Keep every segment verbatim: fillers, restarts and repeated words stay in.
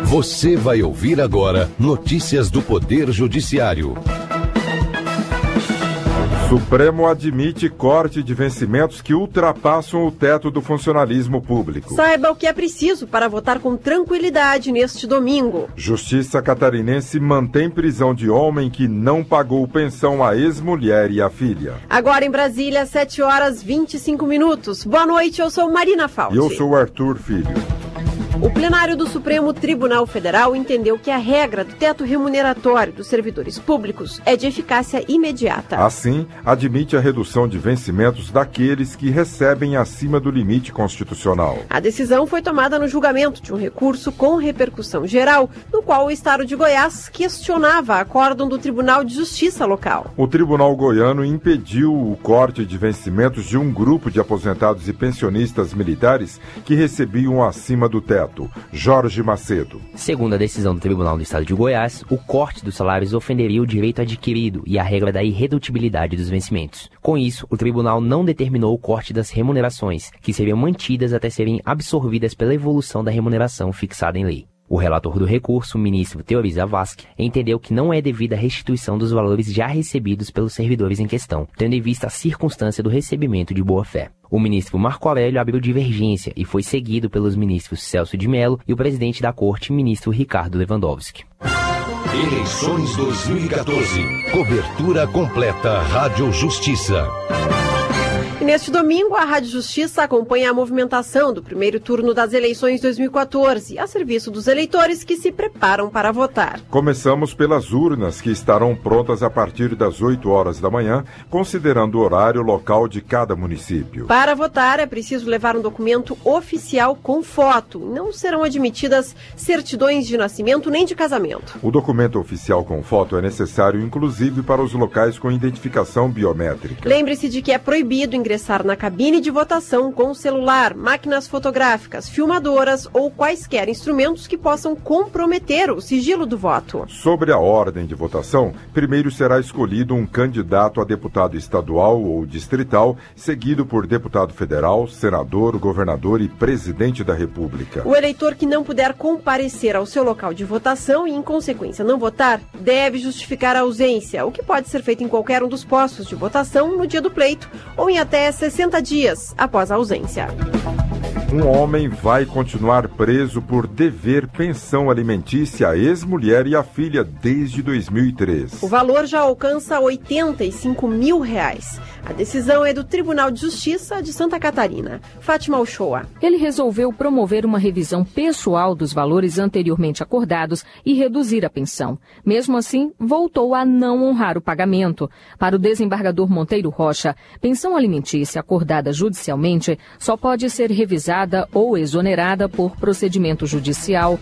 Você vai ouvir agora notícias do Poder Judiciário. Supremo admite corte de vencimentos que ultrapassam o teto do funcionalismo público. Saiba o que é preciso para votar com tranquilidade neste domingo. Justiça catarinense mantém prisão de homem que não pagou pensão à ex-mulher e à filha. Agora em Brasília, sete horas e vinte e cinco minutos. Boa noite, eu sou Marina Fauci. E eu sou Arthur Filho. O plenário do Supremo Tribunal Federal entendeu que a regra do teto remuneratório dos servidores públicos é de eficácia imediata. Assim, admite a redução de vencimentos daqueles que recebem acima do limite constitucional. A decisão foi tomada no julgamento de um recurso com repercussão geral, no qual o Estado de Goiás questionava a acórdão do Tribunal de Justiça local. O Tribunal Goiano impediu o corte de vencimentos de um grupo de aposentados e pensionistas militares que recebiam acima do teto. Jorge Macedo. Segundo a decisão do Tribunal do Estado de Goiás, o corte dos salários ofenderia o direito adquirido e a regra da irredutibilidade dos vencimentos. Com isso, o tribunal não determinou o corte das remunerações, que seriam mantidas até serem absorvidas pela evolução da remuneração fixada em lei. O relator do recurso, o ministro Teori Zavascki, entendeu que não é devida a restituição dos valores já recebidos pelos servidores em questão, tendo em vista a circunstância do recebimento de boa-fé. O ministro Marco Aurélio abriu divergência e foi seguido pelos ministros Celso de Mello e o presidente da Corte, ministro Ricardo Lewandowski. Eleições dois mil e quatorze. Cobertura completa Rádio Justiça. E neste domingo, a Rádio Justiça acompanha a movimentação do primeiro turno das eleições dois mil e quatorze, a serviço dos eleitores que se preparam para votar. Começamos pelas urnas, que estarão prontas a partir das oito horas da manhã, considerando o horário local de cada município. Para votar, é preciso levar um documento oficial com foto. Não serão admitidas certidões de nascimento nem de casamento. O documento oficial com foto é necessário, inclusive, para os locais com identificação biométrica. Lembre-se de que é proibido ingressar ingressar na cabine de votação com celular, máquinas fotográficas, filmadoras ou quaisquer instrumentos que possam comprometer o sigilo do voto. Sobre a ordem de votação, primeiro será escolhido um candidato a deputado estadual ou distrital, seguido por deputado federal, senador, governador e presidente da República. O eleitor que não puder comparecer ao seu local de votação e, em consequência, não votar, deve justificar a ausência, o que pode ser feito em qualquer um dos postos de votação no dia do pleito ou em até sessenta dias após a ausência. Um homem vai continuar preso por dever pensão alimentícia à ex-mulher e à filha desde dois mil e três. O valor já alcança oitenta e cinco mil reais. A decisão é do Tribunal de Justiça de Santa Catarina. Fátima Uchoa. Ele resolveu promover uma revisão pessoal dos valores anteriormente acordados e reduzir a pensão. Mesmo assim, voltou a não honrar o pagamento. Para o desembargador Monteiro Rocha, pensão alimentícia acordada judicialmente só pode ser revisada ou exonerada por procedimento judicial.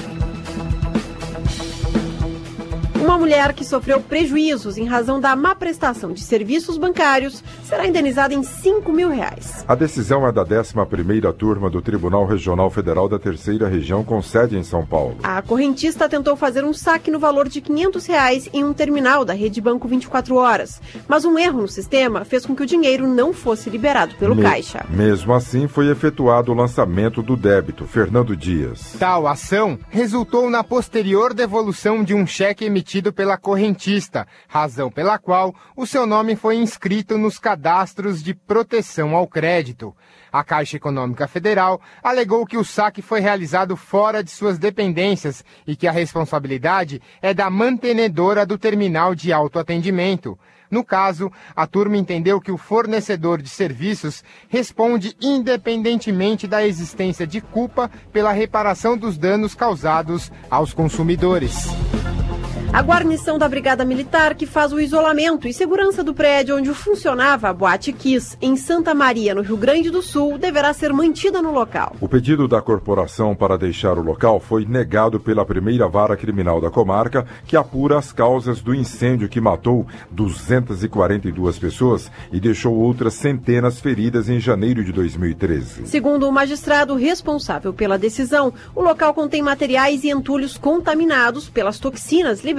Uma mulher que sofreu prejuízos em razão da má prestação de serviços bancários será indenizada em cinco mil reais. A decisão é da décima primeira turma do Tribunal Regional Federal da Terceira Região, com sede em São Paulo. A correntista tentou fazer um saque no valor de quinhentos reais em um terminal da Rede Banco vinte e quatro horas, mas um erro no sistema fez com que o dinheiro não fosse liberado pelo Me- caixa. Mesmo assim, foi efetuado o lançamento do débito. Fernando Dias. Tal ação resultou na posterior devolução de um cheque emitido pela correntista, razão pela qual o seu nome foi inscrito nos cadastros de proteção ao crédito. A Caixa Econômica Federal alegou que o saque foi realizado fora de suas dependências e que a responsabilidade é da mantenedora do terminal de autoatendimento. No caso, a turma entendeu que o fornecedor de serviços responde independentemente da existência de culpa pela reparação dos danos causados aos consumidores. A guarnição da Brigada Militar, que faz o isolamento e segurança do prédio onde funcionava a Boate Kiss, em Santa Maria, no Rio Grande do Sul, deverá ser mantida no local. O pedido da corporação para deixar o local foi negado pela primeira vara criminal da comarca, que apura as causas do incêndio que matou duzentas e quarenta e duas pessoas e deixou outras centenas feridas em janeiro de dois mil e treze. Segundo o magistrado responsável pela decisão, o local contém materiais e entulhos contaminados pelas toxinas liberadas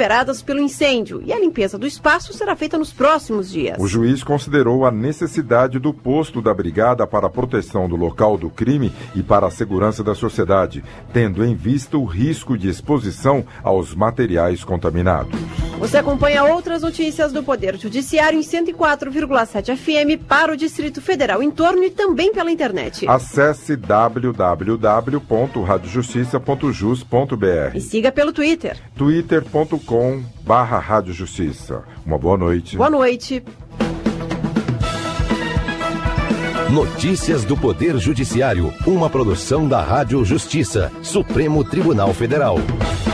reverberadas pelo incêndio e a limpeza do espaço será feita nos próximos dias. O juiz considerou a necessidade do posto da brigada para a proteção do local do crime e para a segurança da sociedade, tendo em vista o risco de exposição aos materiais contaminados. Você acompanha outras notícias do Poder Judiciário em cento e quatro vírgula sete F M para o Distrito Federal em torno e também pela internet. Acesse w w w ponto radio justiça ponto jus ponto b r e siga pelo Twitter. twitter ponto com barra rádio justiça. Uma boa noite. Boa noite. Notícias do Poder Judiciário, uma produção da Rádio Justiça, Supremo Tribunal Federal.